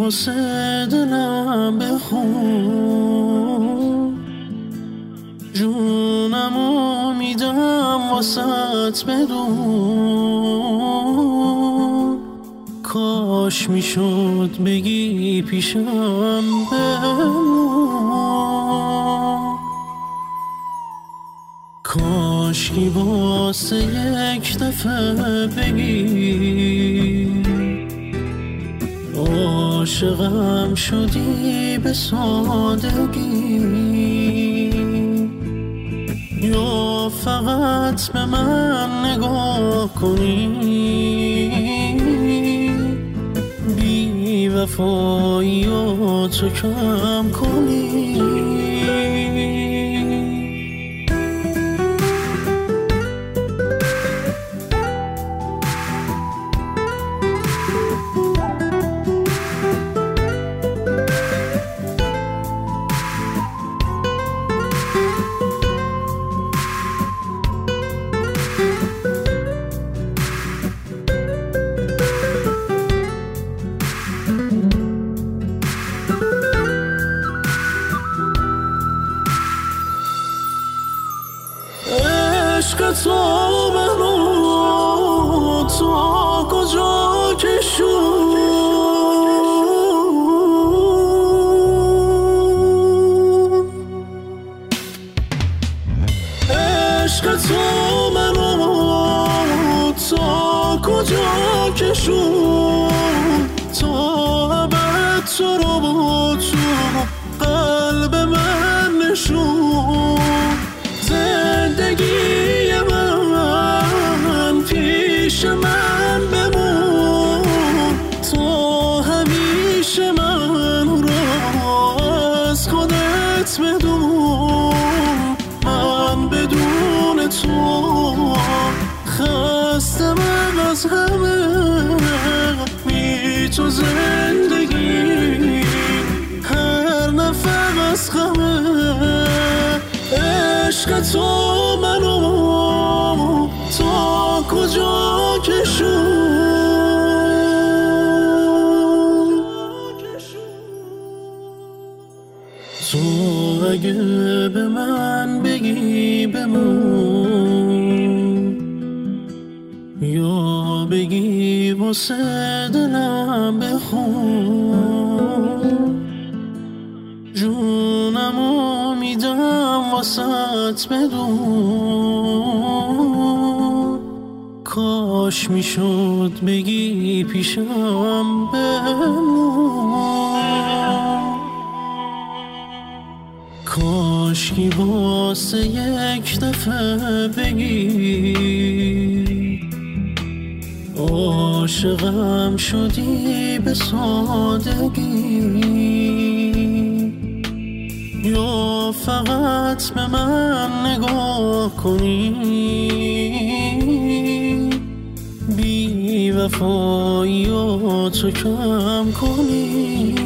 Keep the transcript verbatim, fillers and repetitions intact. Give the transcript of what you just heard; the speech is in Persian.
واسه دلم بخون، جونمو میدم واسط بدون. کاش میشد بگی پیشم بمون، کاش کی واسه یک دفعه بگی عاشقم شدی به سادگی، یا فقط به من نگاه کنی بی وفایی و تو کم کنی. عشق تو منو تا کجا کشون، عشق تو منو تا کجا کشون، تا ابد تو رو با تو قلب من نشون. زندگی من پیش من بمون، تا همیشه من رو از خودت بدون. من بدون تو خستم از همه، بی تو زندگی هر نفس غمه. عشق تو منو تا کجا کشون، تو اگه به من بگی بمون، یا بگی واسه دلم بخون، جونمو میدم واسط بدون. کاش میشد بگی پیشم بمون، کاش کی واسه یک دفعه بگی عاشقم شدی به سادگی، یا فقط به من نگاه کنی بی وفایی و تو کم کنی.